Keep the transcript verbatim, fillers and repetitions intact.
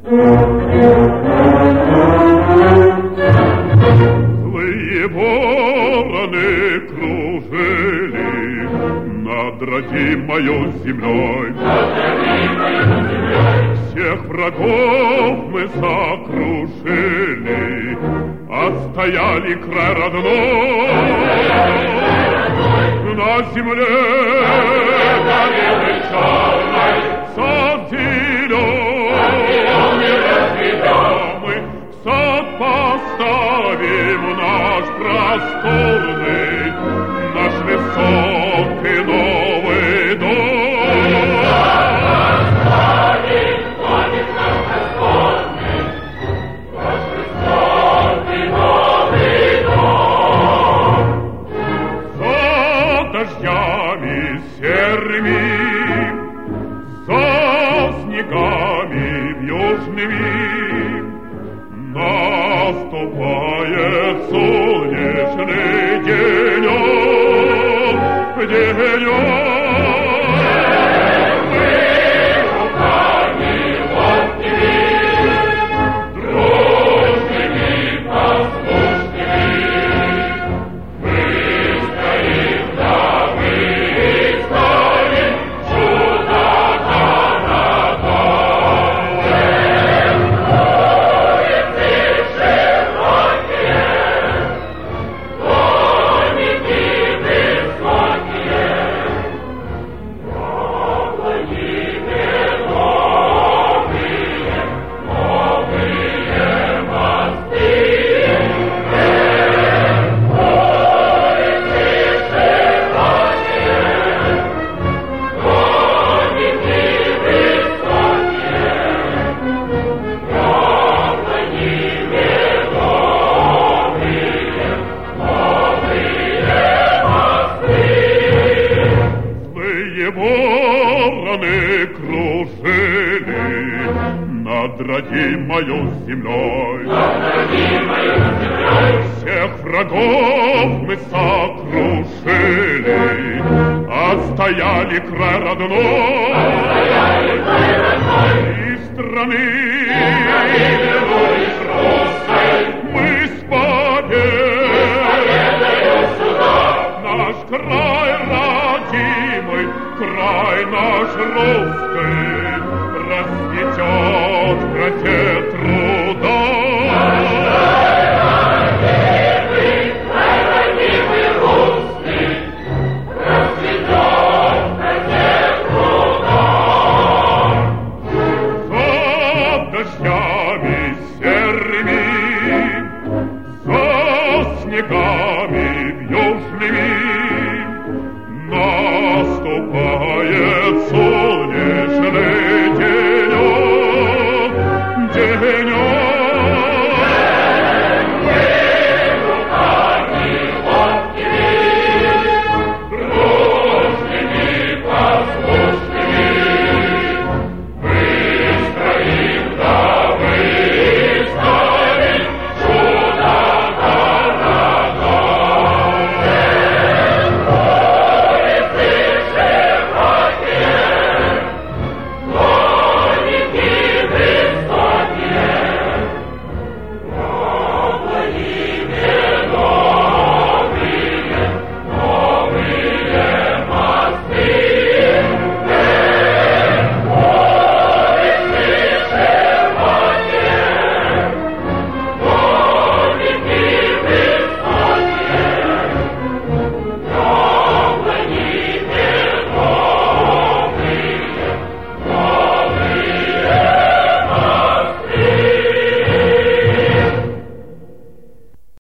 Злые вороны кружили над родимою землей. Всех врагов мы сокрушили, отстояли край родной. На земле горелой черной сад зеленый разведем мы, сад поставим наш просторный, наш высокий новый дом. Дождями серыми, за снегами южными наступает солнечный денек, денек. Вороны кружили над родимою землей. Над родимою землей. Всех врагов мы сокрушили, отстояли край родной. Отстояли край родной. И страны